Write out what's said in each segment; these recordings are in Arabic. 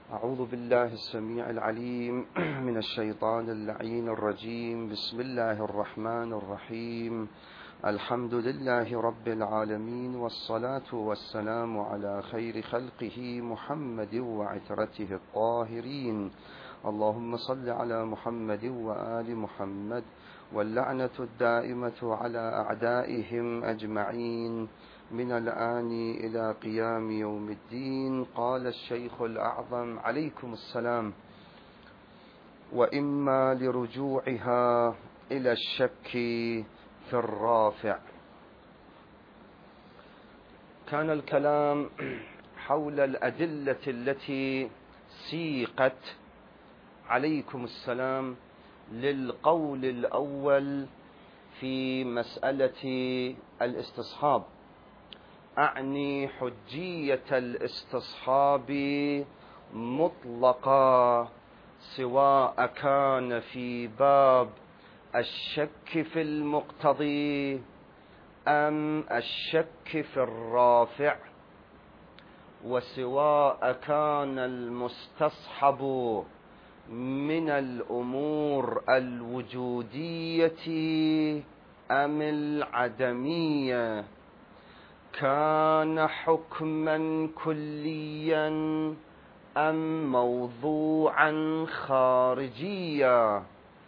أعوذ بالله السميع العليم من الشيطان اللعين الرجيم. بسم الله الرحمن الرحيم. الحمد لله رب العالمين، والصلاة والسلام على خير خلقه محمد وعترته الطاهرين. اللهم صل على محمد وآل محمد، واللعنة الدائمة على أعدائهم أجمعين من الآن إلى قيام يوم الدين. قال الشيخ الأعظم عليكم السلام: وإما لرجوعها إلى الشك في الرافع. كان الكلام حول الأدلة التي سيقت عليكم السلام للقول الأول في مسألة الاستصحاب، أعني حجية الاستصحاب مطلقا، سواء كان في باب الشك في المقتضي أم الشك في الرافع، وسواء كان المستصحب من الأمور الوجودية أم العدمية، كان حكما كليا أم موضوعا خارجيا،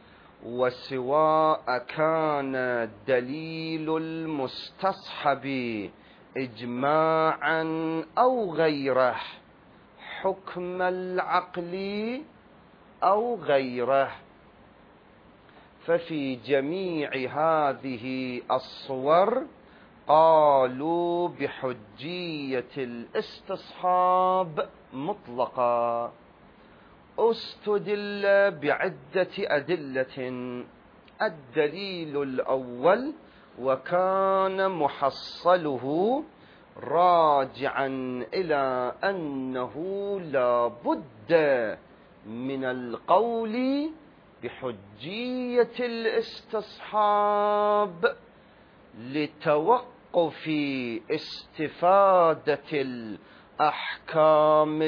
وسواء كان دليل المستصحب إجماعا أو غيره، حكم العقل أو غيره. ففي جميع هذه الصور قالوا بحجية الاستصحاب مطلقا. استدل بعدة أدلة. الدليل الأول، وكان محصله راجعا إلى أنه لا بد من القول بحجية الاستصحاب لتوقف استفادة الأحكام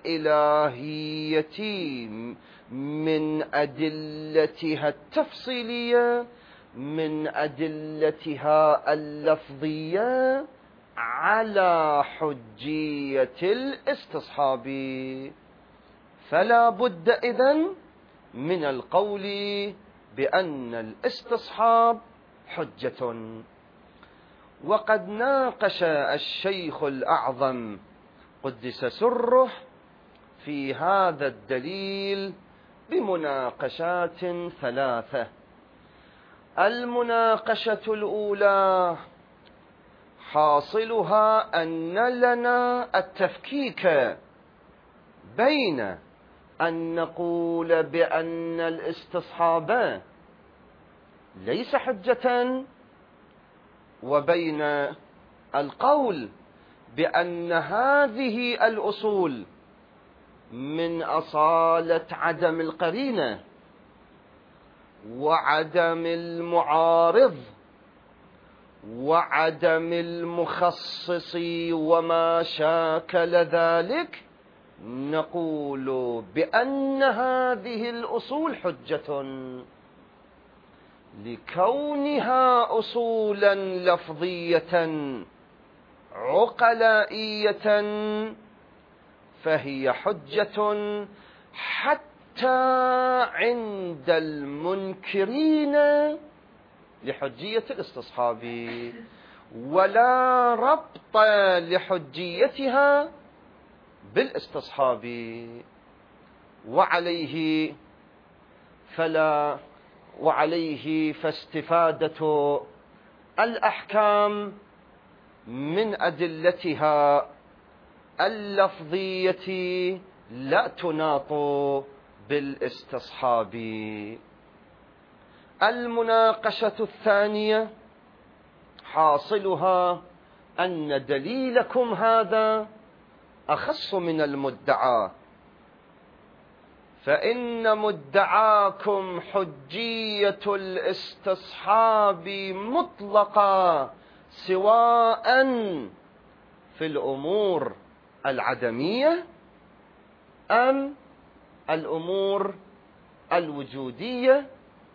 الإلهية من أدلتها التفصيلية، من أدلتها اللفظية، على حجية الاستصحاب. فلا بد إذن من القول بأن الاستصحاب حجة. وقد ناقش الشيخ الأعظم قدس سره في هذا الدليل بمناقشات ثلاثة. المناقشة الأولى حاصلها أن لنا التفكيك بين أن نقول بأن الاستصحاب ليس حجة، وبين القول بأن هذه الأصول من أصالة عدم القرينة وعدم المعارض وعدم المخصص وما شاكل ذلك، نقول بأن هذه الأصول حجة لكونها أصولا لفظية عقلائية، فهي حجة حتى عند المنكرين لحجية الاستصحاب، ولا ربط لحجيتها بالاستصحاب. وعليه فاستفادة الأحكام من أدلتها اللفظية لا تناط بالاستصحاب. المناقشة الثانية حاصلها أن دليلكم هذا أخص من المدعى، فإن مدعاكم حجية الاستصحاب مطلقة سواء في الأمور العدمية أم الأمور الوجودية،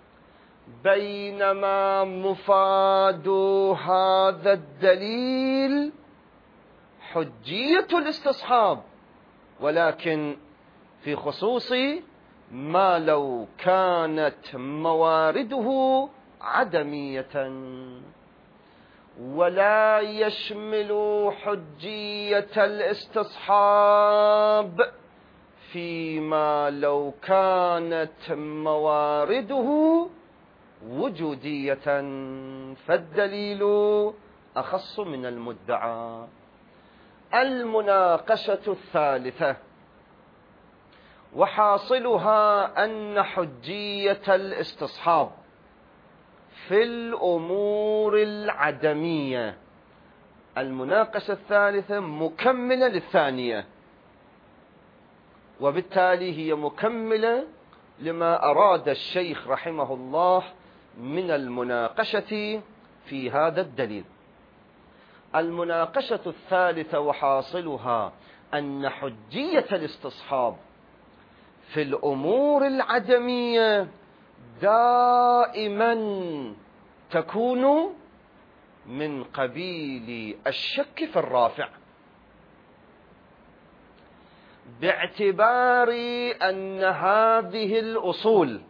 بينما مفاد هذا الدليل حجية الاستصحاب، ولكن في خصوص ما لو كانت موارده عدمية، ولا يشمل حجية الاستصحاب فيما لو كانت موارده وجودية، فالدليل أخص من المدعى. المناقشة الثالثة وحاصلها أن حجية الاستصحاب في الأمور العدمية، المناقشة الثالثة مكملة للثانية، وبالتالي هي مكملة لما أراد الشيخ رحمه الله من المناقشة في هذا الدليل. المناقشة الثالثة وحاصلها أن حجية الاستصحاب في الأمور العدمية دائما تكون من قبيل الشك في الرافع، باعتبار أن هذه الأصول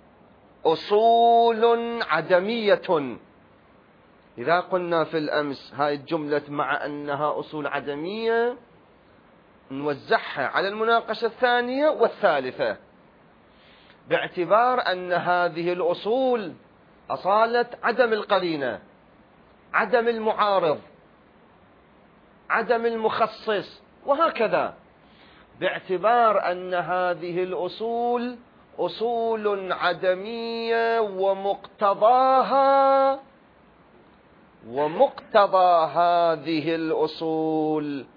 أصول عدمية. إذا قلنا في الأمس هاي الجملة مع أنها أصول عدمية نوزعها على المناقشة الثانية والثالثة، باعتبار أن هذه الأصول أصالة عدم القرينة، عدم المعارض، عدم المخصص، وهكذا، باعتبار أن هذه الأصول أصول عدمية ومقتضى هذه الأصول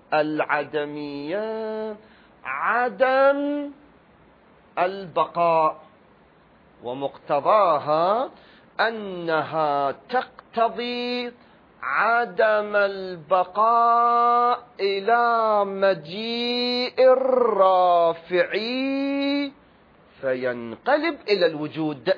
العدمية عدم البقاء، ومقتضاها أنها تقتضي عدم البقاء إلى مجيء الرافعي فينقلب إلى الوجود.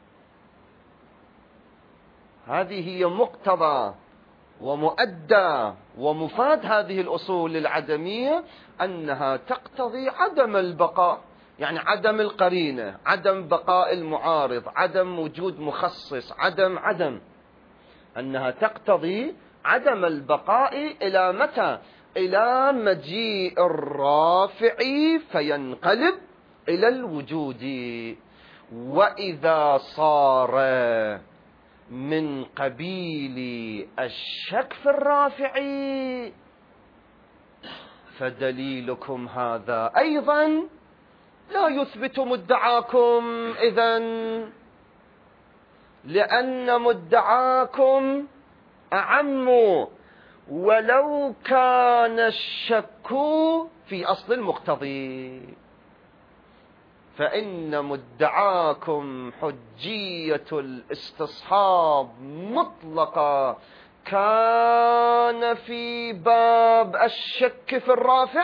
هذه هي مقتضى ومؤدى ومفاد هذه الأصول العدمية، أنها تقتضي عدم البقاء، يعني عدم القرينة، عدم بقاء المعارض، عدم وجود مخصص، عدم أنها تقتضي عدم البقاء إلى متى؟ إلى مجيء الرافع فينقلب إلى الوجود. وإذا صار من قبيل الشك في الرافع فدليلكم هذا أيضا لا يثبت مدعاكم إذن، لأن مدعاكم أعم، ولو كان الشك في أصل المقتضي، فإن مدعاكم حجية الاستصحاب مطلقة كان في باب الشك في الرافع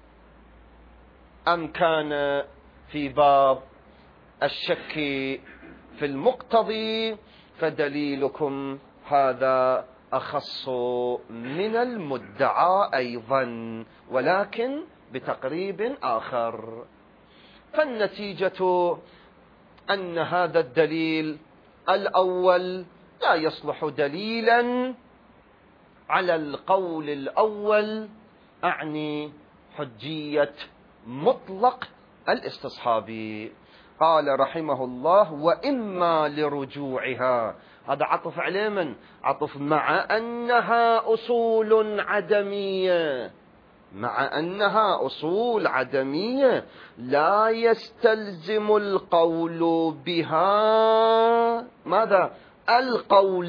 أم كان في باب الشك في المقتضي، فدليلكم هذا أخص من المدعى أيضا، ولكن بتقريب آخر. فالنتيجة أن هذا الدليل الأول لا يصلح دليلا على القول الأول، أعني حجية مطلق الاستصحابي. قال رحمه الله: وإما لرجوعها، هذا عطف عليه من؟ عطف مع أنها أصول عدمية، مع أنها أصول عدمية لا يستلزم القول بها ماذا؟ القول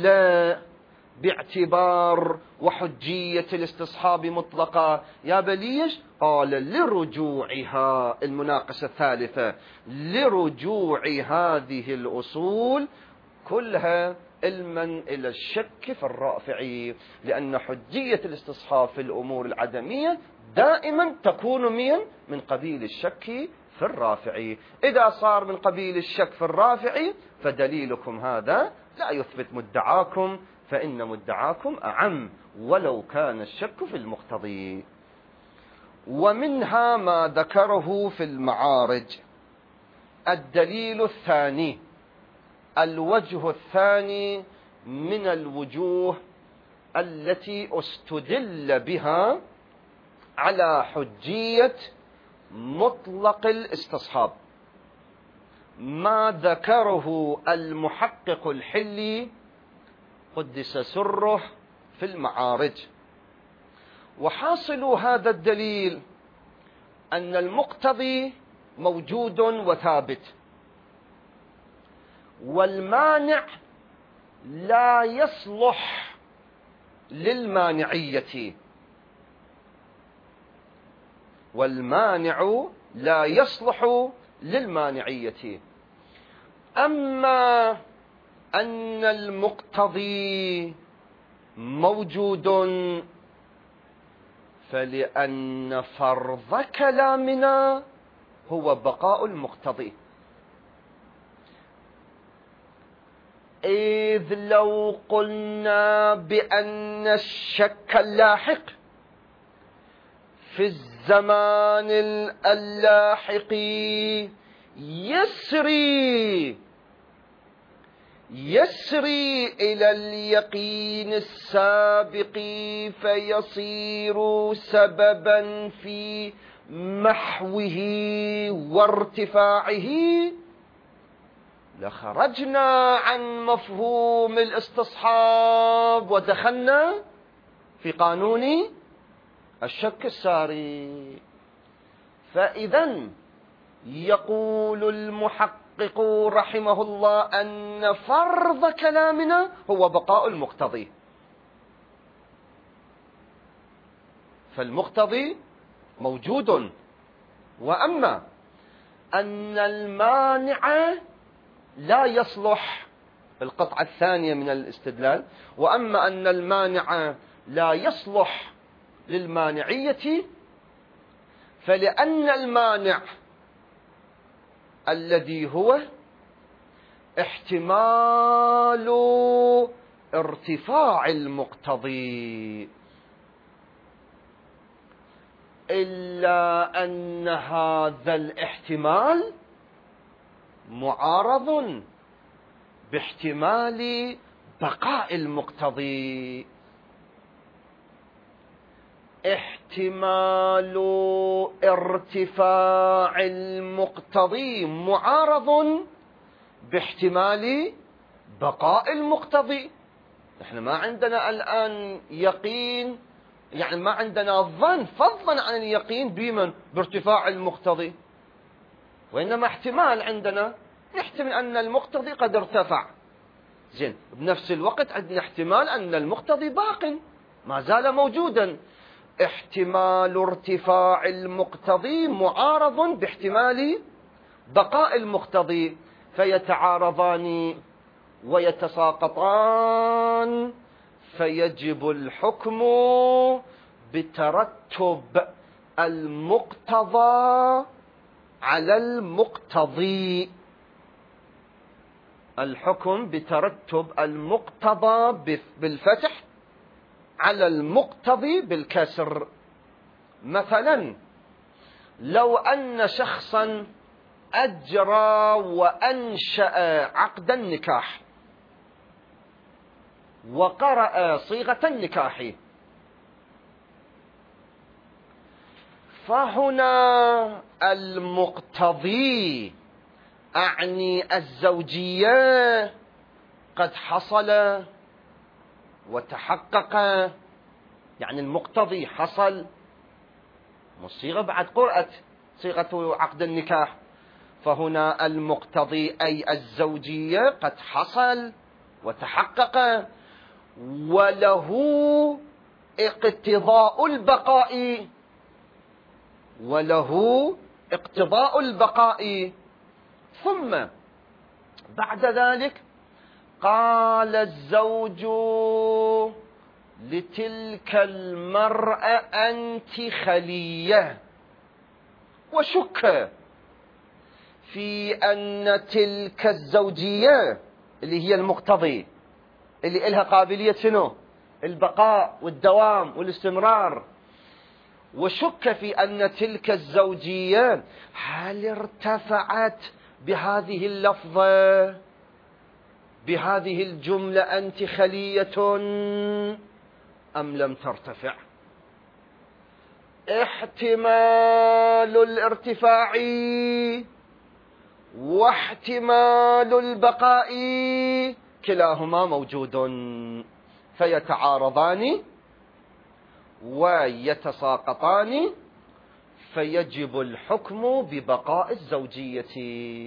باعتبار وحجية الاستصحاب مطلقة. يا بليش؟ قال لرجوعها، المناقشة الثالثة، لرجوع هذه الأصول كلها علما إلى الشك في الرافعي، لأن حجية الاستصحاب في الأمور العدمية دائما تكون من قبيل الشك في الرافع. إذا صار من قبيل الشك في الرافع فدليلكم هذا لا يثبت مدعاكم، فإن مدعاكم أعم ولو كان الشك في المقتضي. ومنها ما ذكره في المعارج. الدليل الثاني، الوجه الثاني من الوجوه التي استدل بها على حجية مطلق الاستصحاب، ما ذكره المحقق الحلي قدس سره في المعارج. وحاصل هذا الدليل أن المقتضي موجود وثابت، والمانع لا يصلح للمانعية، والمانع لا يصلح للمانعية. أما أن المقتضي موجود فلأن فرض كلامنا هو بقاء المقتضي، إذ لو قلنا بأن الشك اللاحق في الزمان اللاحق يسري إلى اليقين السابق فيصير سببا في محوه وارتفاعه، لخرجنا عن مفهوم الاستصحاب ودخلنا في قانون الشك الساري. فإذا يقول المحقق رحمه الله أن فرض كلامنا هو بقاء المقتضي، فالمقتضي موجود. وأما أن المانع لا يصلح، القطعة الثانية من الاستدلال، وأما أن المانع لا يصلح للمانعية فلأن المانع الذي هو احتمال ارتفاع المقتضي، إلا أن هذا الاحتمال معارض باحتمال بقاء المقتضي. احتمال ارتفاع المقتضي معارض باحتمال بقاء المقتضي. نحن ما عندنا الآن يقين، يعني ما عندنا ظن فضلا عن اليقين بارتفاع المقتضي، وإنما احتمال عندنا، نحتمل أن المقتضي قد ارتفع، زين، بنفس الوقت عندنا احتمال أن المقتضي باق ما زال موجودا. احتمال ارتفاع المقتضي معارض باحتمال بقاء المقتضي، فيتعارضان ويتساقطان، فيجب الحكم بترتب المقتضى على المقتضي، الحكم بترتب المقتضى بالفتح على المقتضي بالكسر. مثلا لو أن شخصا أجرى وأنشأ عقد النكاح وقرأ صيغة النكاح، فهنا المقتضي أعني الزوجية قد حصل وتحقق، يعني المقتضي حصل، والصيغة بعد قرأت صيغة عقد النكاح، فهنا المقتضي أي الزوجية قد حصل وتحقق، وله اقتضاء البقاء، وله اقتضاء البقاء. ثم بعد ذلك قال الزوج لتلك المرأة أنت خلية، وشك في أن تلك الزوجية اللي هي المقتضي، اللي إلها قابلية شنو؟ البقاء والدوام والاستمرار، وشك في أن تلك الزوجية هل ارتفعت بهذه اللفظة، بهذه الجملة أنت خلية، أم لم ترتفع. احتمال الارتفاع واحتمال البقاء كلاهما موجود، فيتعارضان ويتساقطان، فيجب الحكم ببقاء الزوجية.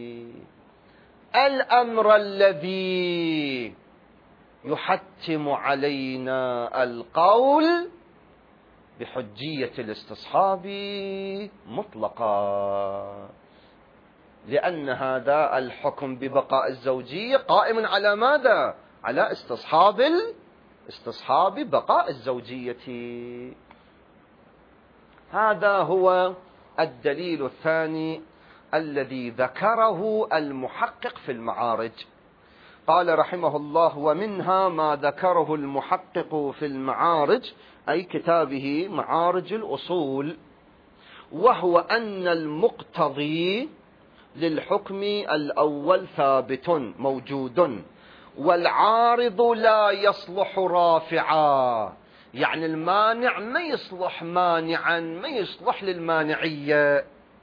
الأمر الذي يحتم علينا القول بحجية الاستصحاب مطلقا، لأن هذا الحكم ببقاء الزوجية قائم على ماذا؟ على استصحاب بقاء الزوجية. هذا هو الدليل الثاني الذي ذكره المحقق في المعارج. قال رحمه الله: ومنها ما ذكره المحقق في المعارج، أي كتابه معارج الأصول، وهو أن المقتضي للحكم الأول ثابت موجود، والعارض لا يصلح رافعا، يعني المانع ما يصلح مانعا، ما يصلح للمانعية،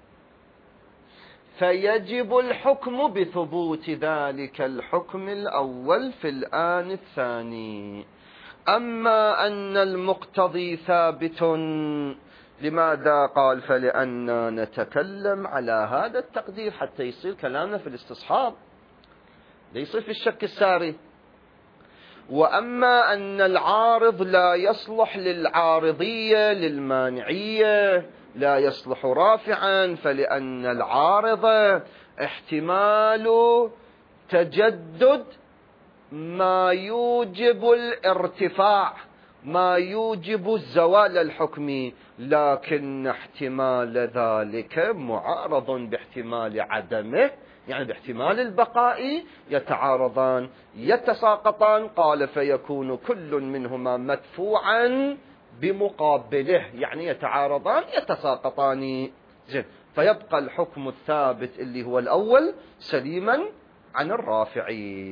فيجب الحكم بثبوت ذلك الحكم الأول في الآن الثاني. أما أن المقتضي ثابت، لماذا؟ قال: فلأننا نتكلم على هذا التقدير حتى يصير كلامنا في الاستصحاب، ليصير في الشك الساري. وأما أن العارض لا يصلح للعارضية للمانعية، لا يصلح رافعا، فلأن العارض احتمال تجدد ما يوجب الارتفاع، ما يوجب زوال الحكم، لكن احتمال ذلك معارض باحتمال عدمه، يعني باحتمال البقاء، يتعارضان يتساقطان. قال: فيكون كل منهما مدفوعا بمقابله، يعني يتعارضان يتساقطان. زين، فيبقى الحكم الثابت اللي هو الأول سليما عن الرافع،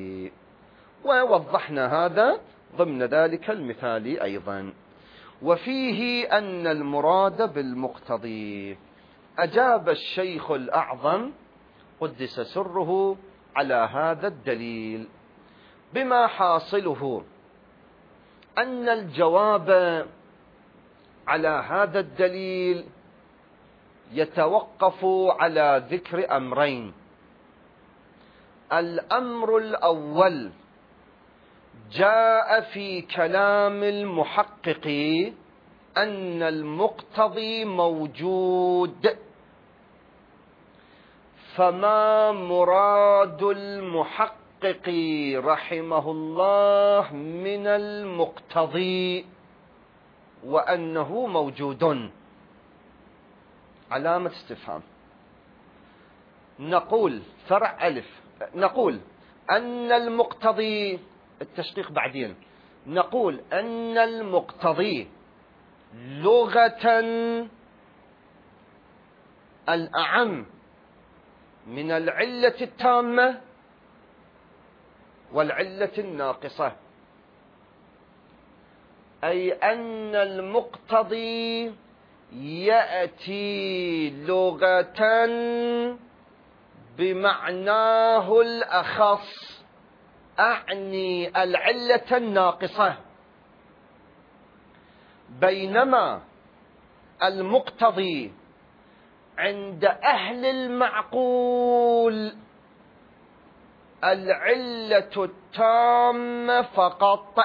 ووضحنا هذا ضمن ذلك المثال أيضا. وفيه أن المراد بالمقتضي، أجاب الشيخ الأعظم قدس سره على هذا الدليل بما حاصله أن الجواب على هذا الدليل يتوقف على ذكر أمرين. الأمر الأول جاء في كلام المحقق أن المقتضي موجود، فما مراد المحقق رحمه الله من المقتضي وأنه موجود؟ علامة استفهام. نقول فرع ألف، نقول أن المقتضي، التشقيق بعدين، نقول أن المقتضي لغة الأعم من العلة التامة والعلة الناقصة، أي أن المقتضي يأتي لغة بمعناه الأخص، أعني العلة الناقصة، بينما المقتضي عند أهل المعقول العلة التامة فقط.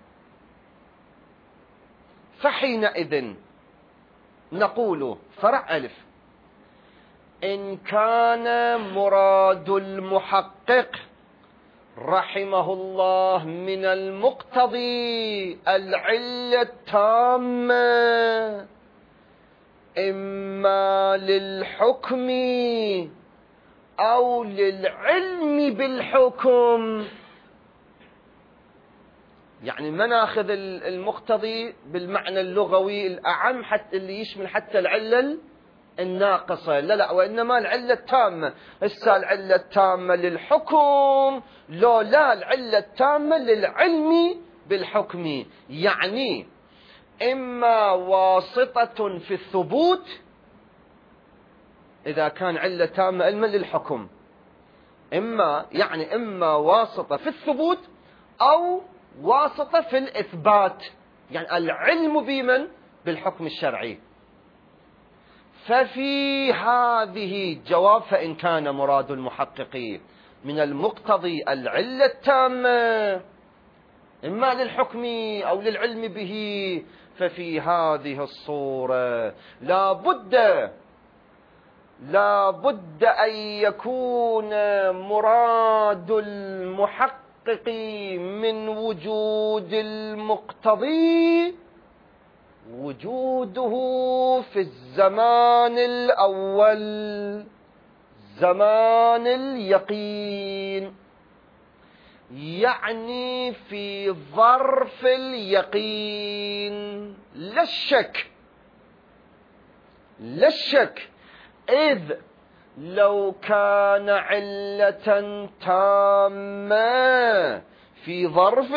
فحينئذ نقول فرع ألف: إن كان مراد المحقق رحمه الله من المقتضي العلة التامة إما للحكم أو للعلم بالحكم. يعني ما ناخذ المقتضي بالمعنى اللغوي الأعم حتى اللي يشمل حتى العلة الناقصة، لا، وإنما العلة التامة. هسه العلة التامة للحكم، لا العلة التامة للعلم بالحكم. يعني إما واسطة في الثبوت إذا كان علة تامة علما للحكم، إما واسطة في الثبوت أو واسطة في الإثبات، يعني العلم بمن؟ بالحكم الشرعي. ففي هذه جواب فإن كان مراد المحقق من المقتضي العلة التامة إما للحكم أو للعلم به، ففي هذه الصورة لا بد أن يكون مراد المحقق من وجود المقتضي وجوده في الزمان الأول، زمان اليقين، يعني في ظرف اليقين، لا الشك. إذ لو كان علة تامة في ظرف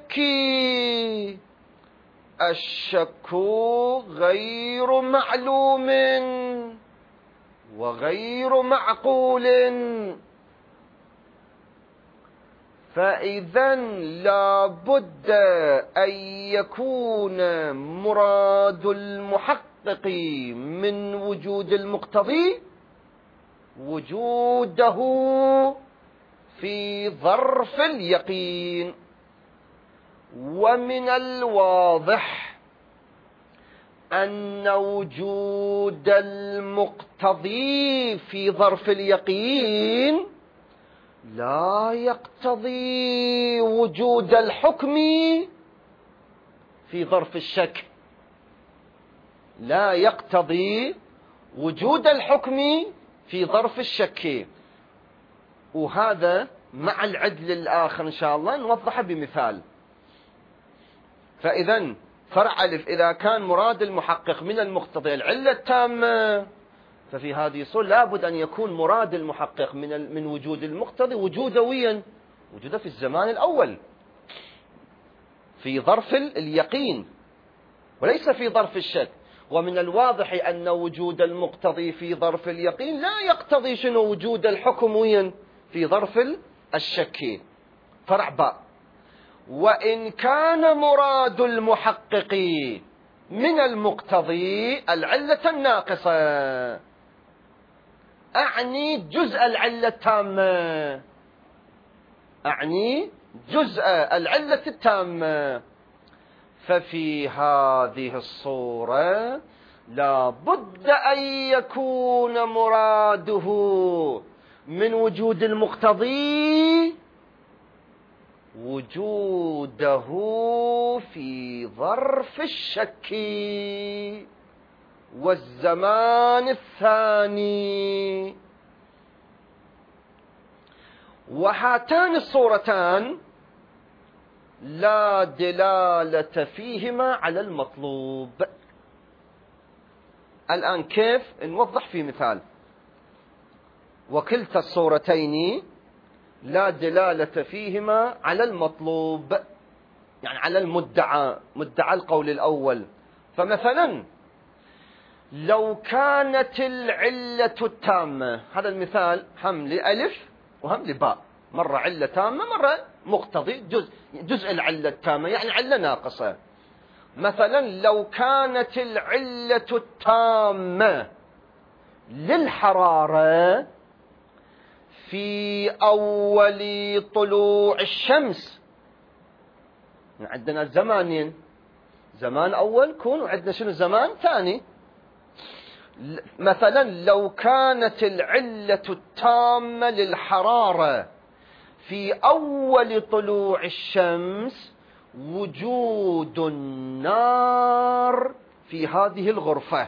الشك غير معلوم وغير معقول، فإذا لا بد أن يكون مراد المحقق من وجود المقتضي وجوده في ظرف اليقين. ومن الواضح أن وجود المقتضي في ظرف اليقين لا يقتضي وجود الحكم في ظرف الشك، لا يقتضي وجود الحكم في ظرف الشك. وهذا مع العدل الآخر إن شاء الله نوضحه بمثال. فإذا فرع ألف إذا كان مراد المحقق من المقتضي العلة التامة، ففي هذه الصورة لابد أن يكون مراد المحقق من وجود المقتضي وجوده في الزمان الأول في ظرف اليقين وليس في ظرف الشك. ومن الواضح أن وجود المقتضي في ظرف اليقين لا يقتضي شنو؟ وجود الحكم في ظرف الشك. فرع باء. وإن كان مراد المحقق من المقتضي العلة الناقصة، أعني جزء العلة التامة، أعني جزء العلة التامة، ففي هذه الصورة لا بد أن يكون مراده من وجود المقتضي وجوده في ظرف الشك والزمان الثاني. وهاتان الصورتان لا دلالة فيهما على المطلوب. الآن كيف نوضح في مثال. وكلتا الصورتين لا دلالة فيهما على المطلوب، يعني على مدعى القول الأول. فمثلا لو كانت العلة التامة، هذا المثال هم لألف وهم لباء، مرة علة تامة مرة مقتضي جزء العلة التامة، يعني علة ناقصة. مثلا لو كانت العلة التامة للحرارة في أول طلوع الشمس، عندنا زمانين، زمان أول كون وعندنا شنو زمان ثاني. مثلا لو كانت العلة التامة للحرارة في أول طلوع الشمس وجود النار في هذه الغرفة،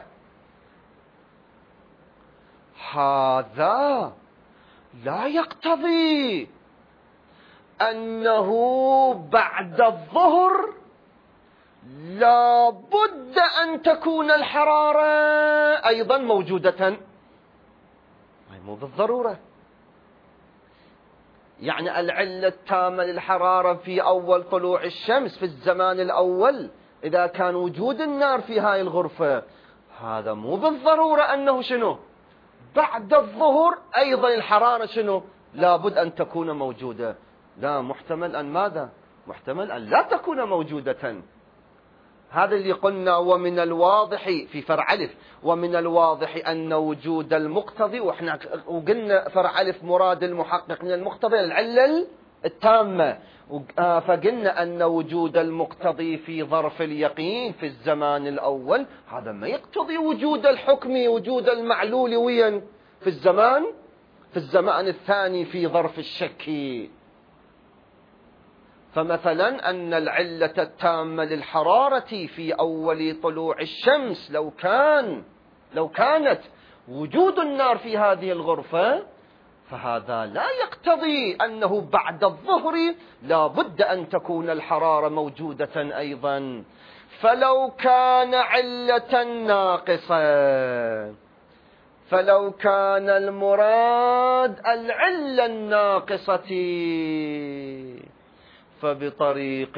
هذا لا يقتضي أنه بعد الظهر لا بد أن تكون الحرارة أيضا موجودة، مو بالضرورة. يعني العلة التامة للحرارة في أول طلوع الشمس في الزمان الأول إذا كان وجود النار في هاي الغرفة، هذا مو بالضرورة أنه شنو بعد الظهر أيضا الحرارة شنو لابد أن تكون موجودة. لا، محتمل أن ماذا؟ محتمل أن لا تكون موجودة. هذا اللي قلنا ومن الواضح في فرع ألف، ومن الواضح أن وجود المقتضي، وقلنا فرع ألف مراد المحقق من المقتضي العلة التامة، فقلنا أن وجود المقتضي في ظرف اليقين في الزمان الأول هذا ما يقتضي وجود الحكم، وجود المعلول وين في الزمان الثاني في ظرف الشك. فمثلا أن العلة التامة للحرارة في أول طلوع الشمس لو كانت وجود النار في هذه الغرفة، فهذا لا يقتضي أنه بعد الظهر لا بد أن تكون الحرارة موجودة أيضا. فلو كان علة ناقصة، فلو كان المراد العلة الناقصة فبطريق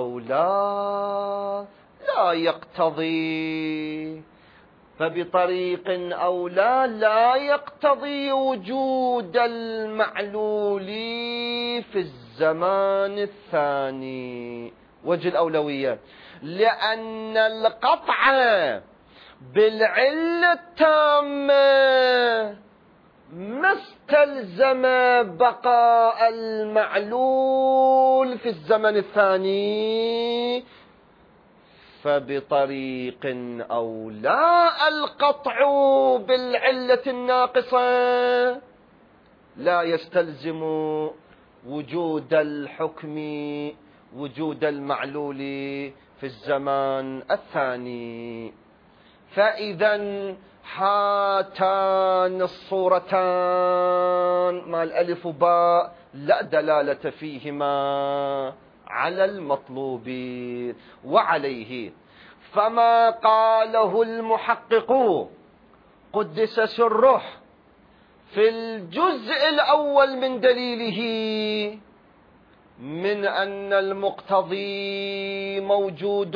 أولى لا يقتضي، لا يقتضي وجود المعلول في الزمان الثاني. وجه الأولوية، لأن القطع بالعلة التامة ما استلزم بقاء المعلول في الزمن الثاني، فبطريق أولى القطع بالعلة الناقصة لا يستلزم وجود الحكم، وجود المعلول في الزمان الثاني. فإذا هاتان الصورتان مع الألف وباء لا دلالة فيهما على المطلوب. وعليه فما قاله المحقق قدس سره في الجزء الأول من دليله من أن المقتضي موجود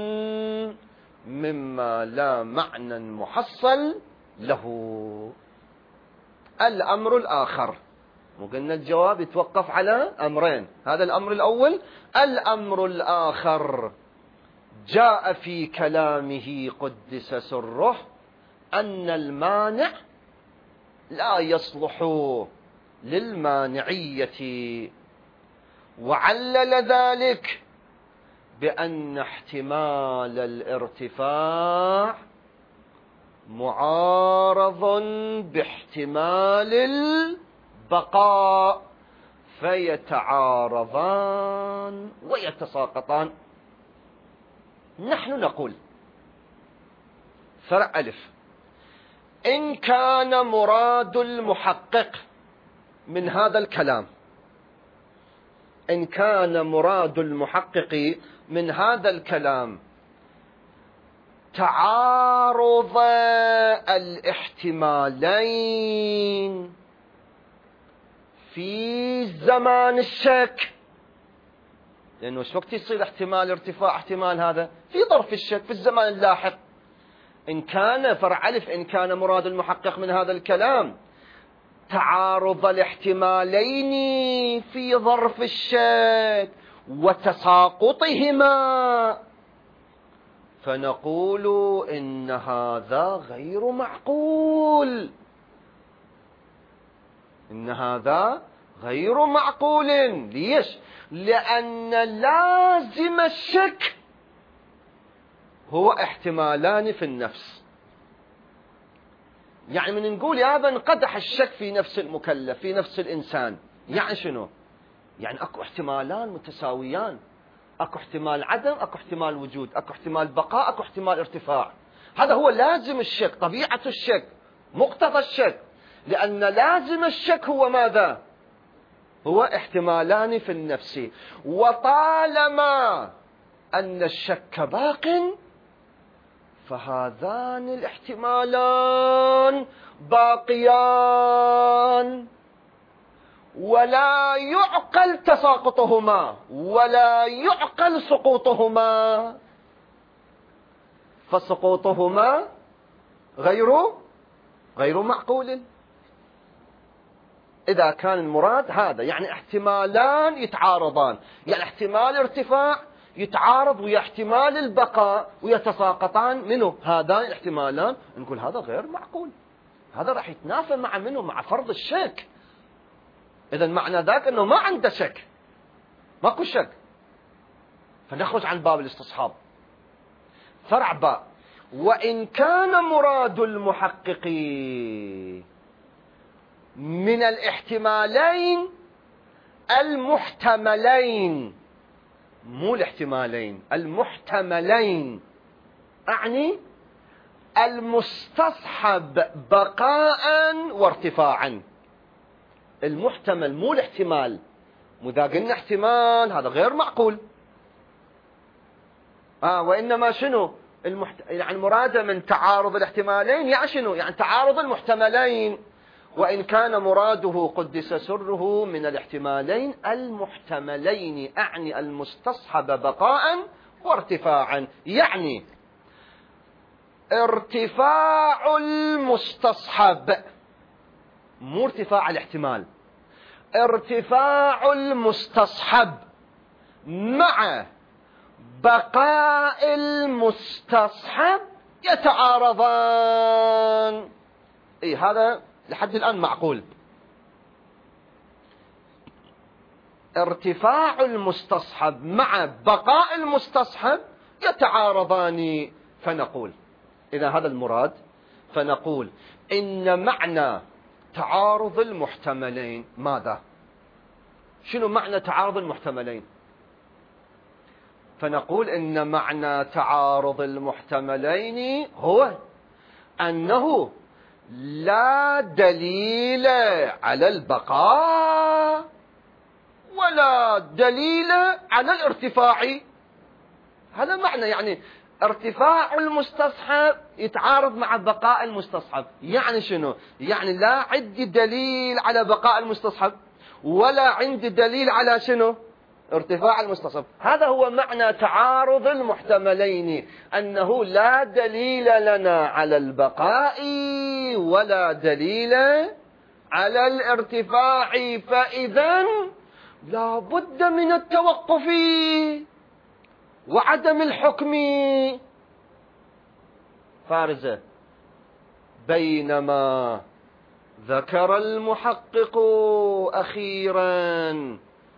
مما لا معنى محصل له. الأمر الآخر، وقلنا الجواب يتوقف على أمرين، هذا الأمر الأول. الأمر الآخر جاء في كلامه قدس سره أن المانع لا يصلح للمانعية، وعلل ذلك بأن احتمال الارتفاع معارض باحتمال البقاء فيتعارضان ويتساقطان. نحن نقول فرع ألف، إن كان مراد المحقق من هذا الكلام، إن كان مراد المحقق من هذا الكلام تعارض الاحتمالين في زمان الشك، لأنه ايش وقت يصير احتمال ارتفاع احتمال هذا في ظرف الشك في الزمان اللاحق. إن كان فرع ألف، إن كان مراد المحقق من هذا الكلام تعارض الاحتمالين في ظرف الشك وتساقطهما، فنقول إن هذا غير معقول، إن هذا غير معقول. ليش؟ لأن لازم الشك هو احتمالان في النفس. يعني من نقول يا هذا انقدح الشك في نفس المكلف في نفس الإنسان، يعني شنو؟ يعني أكو احتمالان متساويان، أكو احتمال عدم، أكو احتمال وجود، أكو احتمال بقاء، أكو احتمال ارتفاع. هذا هو لازم الشك، طبيعة الشك، مقتضى الشك، لأن لازم الشك هو ماذا؟ هو احتمالان في النفس، وطالما أن الشك باق فهذان الاحتمالان باقيان، ولا يعقل تساقطهما ولا يعقل سقوطهما، فسقوطهما غير معقول. إذا كان المراد هذا، يعني احتمالان يتعارضان، يعني احتمال ارتفاع يتعارض ويا احتمال البقاء ويتساقطان، منه هذان الاحتمالان، نقول هذا غير معقول، هذا راح يتنافى مع منه، مع فرض الشك. إذا معنى ذاك أنه ما عنده شك، ماكو شك، فنخرج عن باب الاستصحاب. فرع باء: وإن كان مراد المحقق من الاحتمالين المحتملين، مو الاحتمالين، المحتملين، أعني المستصحب بقاء وارتفاعا. المحتمل مو الاحتمال، مذا قلنا احتمال هذا غير معقول. وإنما شنو يعني مراده من تعارض الاحتمالين، يعني شنو؟ يعني تعارض المحتملين. وإن كان مراده قدس سره من الاحتمالين المحتملين، أعني المستصحب بقاء وارتفاعا، يعني ارتفاع المستصحب، مو ارتفاع الاحتمال، ارتفاع المستصحب مع بقاء المستصحب يتعارضان. هذا لحد الآن معقول. ارتفاع المستصحب مع بقاء المستصحب يتعارضان، فنقول إذا هذا المراد، فنقول إن معنى تعارض المحتملين ماذا؟ شنو معنى تعارض المحتملين؟ فنقول إن معنى تعارض المحتملين هو أنه لا دليل على البقاء ولا دليل على الارتفاع. هذا معنى، يعني ارتفاع المستصحب يتعارض مع بقاء المستصحب، يعني شنو؟ يعني لا عندي دليل على بقاء المستصحب ولا عندي دليل على شنو؟ ارتفاع المستصحب. هذا هو معنى تعارض المحتملين، أنه لا دليل لنا على البقاء ولا دليل على الارتفاع، فإذا لا بد من التوقف وعدم الحكم. فارزة: بينما ذكر المحقق أخيرا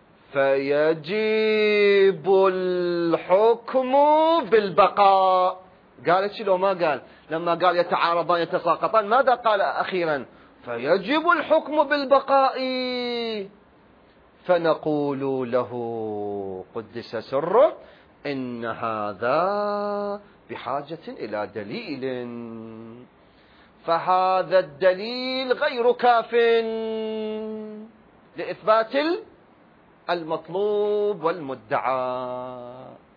فيجب الحكم بالبقاء. قالت شلو ما قال؟ لما قال يتعارضان يتساقطان ماذا قال أخيرا؟ فيجب الحكم بالبقاء. فنقول له قدس سره إن هذا بحاجة إلى دليل، فهذا الدليل غير كاف لإثبات المطلوب والمدعى.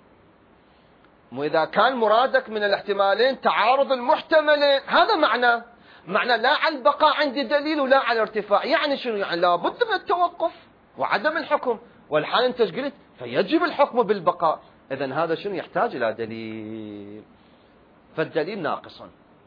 وإذا كان مرادك من الاحتمالين تعارض المحتملين، هذا معنى لا على البقاء عندي دليل ولا على الارتفاع. يعني شنو؟ يعني لابد من التوقف وعدم الحكم، والحال انت قلت فيجب الحكم بالبقاء. إذن هذا شنو؟ يحتاج إلى دليل، فالدليل ناقص.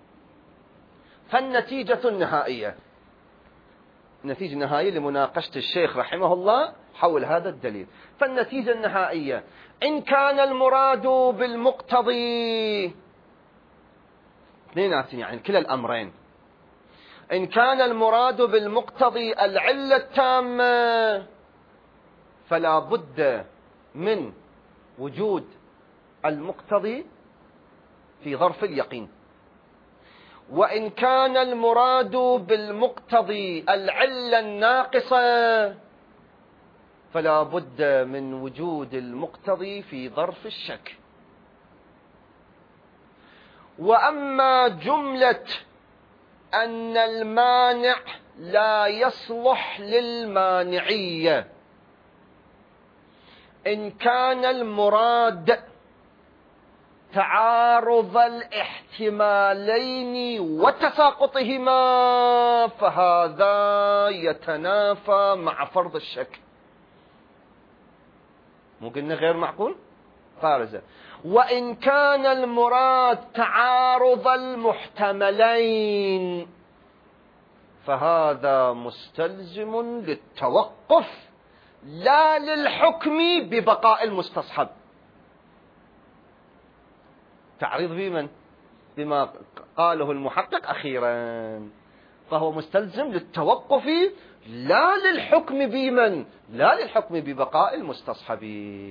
فالنتيجة النهائية، نتيجة نهائية لمناقشة الشيخ رحمه الله حول هذا الدليل. فالنتيجة النهائية: إن كان المراد بالمقتضي، اثنيناتين يعني كلا الأمرين، إن كان المراد بالمقتضي العلة التامة فلا بد من وجود المقتضي في ظرف اليقين. وإن كان المراد بالمقتضي العلة الناقصة فلا بد من وجود المقتضي في ظرف الشك. وأما جملة أن المانع لا يصلح للمانعية إن كان المراد تعارض الاحتمالين وتساقطهما فهذا يتنافى مع فرض الشك. مو قلنا غير معقول؟ فارزة. وإن كان المراد تعارض المحتملين فهذا مستلزم للتوقف لا للحكم ببقاء المستصحب. تعريض بمن؟ بما قاله المحقق أخيرا، فهو مستلزم للتوقف لا للحكم بمن؟ لا للحكم ببقاء المستصحب.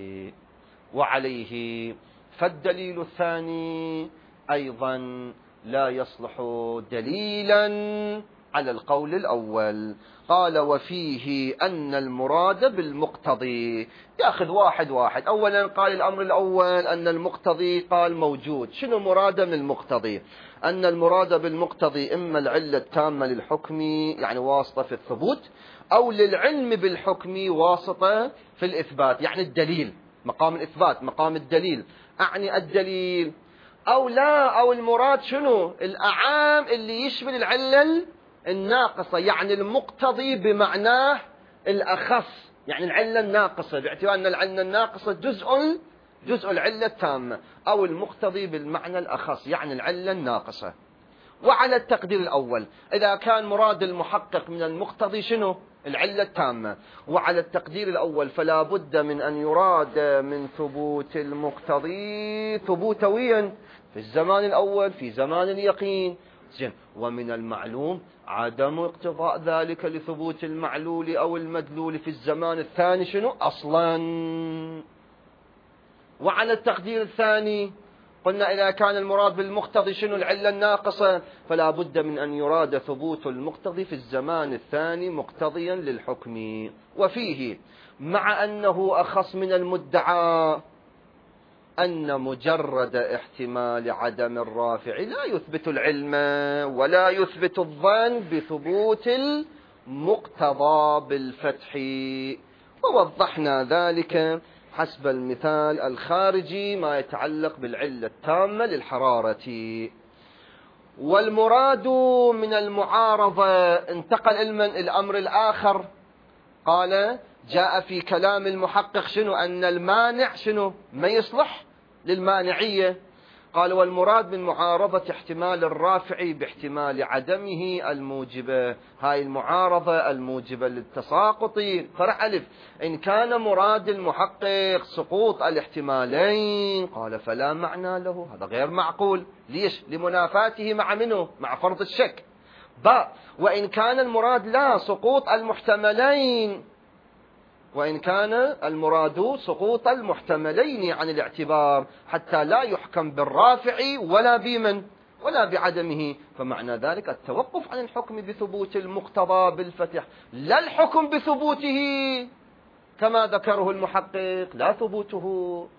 وعليه فالدليل الثاني أيضا لا يصلح دليلا على القول الأول. قال وفيه أن المراد بالمقتضي. يأخذ واحد واحد. أولا قال الأمر الأول أن المقتضي قال موجود. شنو مراد من المقتضي؟ أن المراد بالمقتضي إما العلة التامة للحكم يعني واسطة في الثبوت، أو للعلم بالحكم واسطة في الإثبات يعني الدليل، مقام الإثبات مقام الدليل، أعني الدليل. أو لا، أو المراد شنو؟ الأعام اللي يشمل العلة الناقصة، يعني المقتضي بمعناه الأخص، يعني العلة الناقصة باعتبار أن العلة الناقصة جزء العلة التامة، أو المقتضي بالمعنى الأخص يعني العلة الناقصة. وعلى التقدير الأول إذا كان مراد المحقق من المقتضي شنو؟ العلة التامة. وعلى التقدير الأول فلا بد من أن يراد من ثبوت المقتضي ثبوتويا في الزمان الأول في زمان اليقين. ومن المعلوم عدم اقتضاء ذلك لثبوت المعلول أو المدلول في الزمان الثاني شنو؟ أصلا. وعلى التقدير الثاني قلنا إذا كان المراد بالمقتضي شنو؟ العلة الناقصة، فلا بد من أن يراد ثبوت المقتضي في الزمان الثاني مقتضيا للحكم. وفيه مع أنه أخص من المدعى أن مجرد احتمال عدم الرافع لا يثبت العلم ولا يثبت الظن بثبوت المقتضى بالفتح، ووضحنا ذلك حسب المثال الخارجي ما يتعلق بالعلة التامة للحرارة. والمراد من المعارضة انتقل الأمر الآخر، قال جاء في كلام المحقق شنو؟ أن المانع شنو؟ ما يصلح للمانعية. قال والمراد من معارضة احتمال الرافع باحتمال عدمه الموجبة، هاي المعارضة الموجبة للتساقط. فرع ألف إن كان مراد المحقق سقوط الاحتمالين قال فلا معنى له، هذا غير معقول. ليش؟ لمنافاته مع منه؟ مع فرض الشك. باء وإن كان المراد لا سقوط المحتملين، وإن كان المراد سقوط المحتملين عن الاعتبار حتى لا يحكم بالرافع ولا بمن ولا بعدمه، فمعنى ذلك التوقف عن الحكم بثبوت المقتضى بالفتح لا الحكم بثبوته كما ذكره المحقق، لا ثبوته.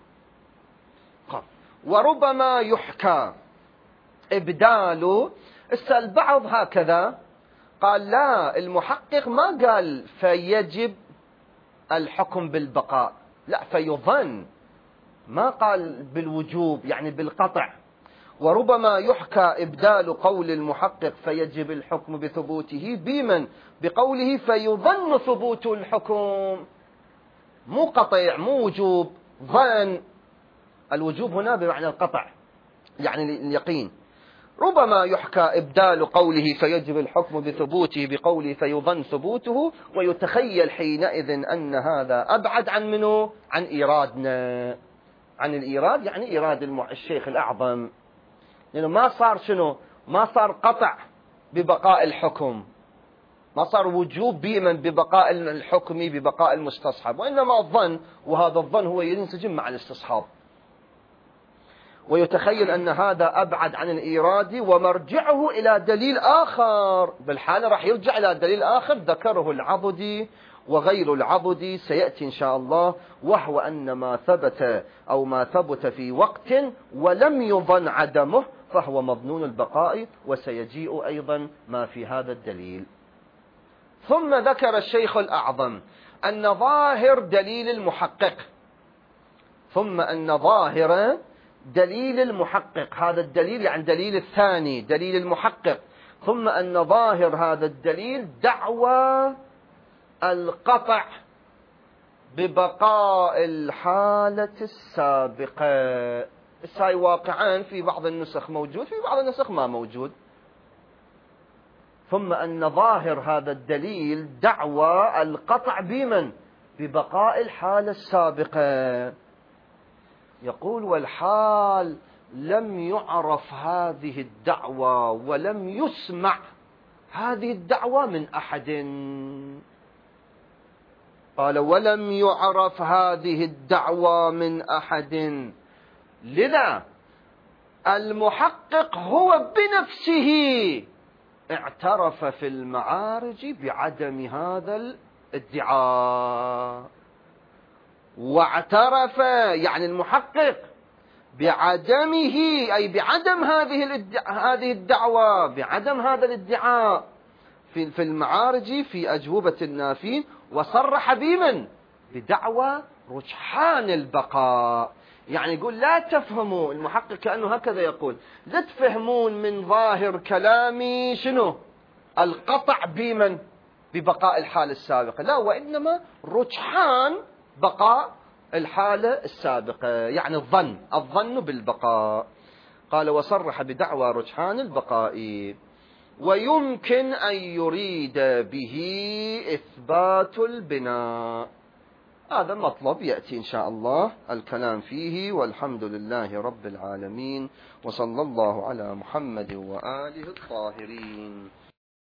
وربما يحكى إبدال. البعض هكذا قال لا، المحقق ما قال فيجب الحكم بالبقاء، لا فيظن، ما قال بالوجوب يعني بالقطع. وربما يحكى إبدال قول المحقق فيجب الحكم بثبوته بمن؟ بقوله فيظن ثبوت الحكم، مو قطع مو وجوب، ظن. الوجوب هنا بمعنى القطع يعني اليقين. ربما يحكى إبدال قوله فيجب الحكم بثبوته بقوله فيظن ثبوته، ويتخيل حينئذ أن هذا أبعد عن منه؟ عن إيرادنا، عن الإيراد يعني إيراد الشيخ الأعظم، لأنه ما صار شنو؟ ما صار قطع ببقاء الحكم، ما صار وجوب بمن ببقاء الحكم ببقاء المستصحب، وإنما الظن، وهذا الظن هو ينسجم مع الاستصحاب. ويتخيل أن هذا أبعد عن الإيراد ومرجعه إلى دليل آخر، بالحالة راح يرجع إلى دليل آخر ذكره العضدي وغير العضد سيأتي إن شاء الله، وهو أن ما ثبت أو ما ثبت في وقت ولم يظن عدمه فهو مظنون البقاء، وسيجيء أيضا ما في هذا الدليل. ثم ذكر الشيخ الأعظم أن ظاهر دليل المحقق، ثم أن ظاهر دليل المحقق، هذا الدليل يعني دليل الثاني دليل المحقق، ثم أن ظاهر هذا الدليل دعوى القطع ببقاء الحالة السابقة. هاي واقعان في بعض النسخ موجود، في بعض النسخ ما موجود. ثم أن ظاهر هذا الدليل دعوى القطع بمن؟ ببقاء الحالة السابقة. يقول والحال لم يعرف هذه الدعوى ولم يسمع هذه الدعوى من أحد. قال ولم يعرف هذه الدعوى من أحد، لذا المحقق هو بنفسه اعترف في المعارج بعدم هذا الادعاء، واعترف يعني المحقق بعدمه، أي بعدم هذه الدعوى، بعدم هذا الادعاء في المعارج في أجوبة النافين، وصرح بمن؟ بدعوى رجحان البقاء. يعني يقول لا تفهموا، المحقق كأنه هكذا يقول، لا تفهمون من ظاهر كلامي شنو؟ القطع بمن؟ ببقاء الحالة السابقة، لا، وإنما رجحان بقاء الحالة السابقة، يعني الظن بالبقاء. قال وصرح بدعوى رجحان البقاء، ويمكن أن يريد به إثبات البناء. هذا مطلب يأتي إن شاء الله الكلام فيه، والحمد لله رب العالمين، وصلى الله على محمد وآله الطاهرين.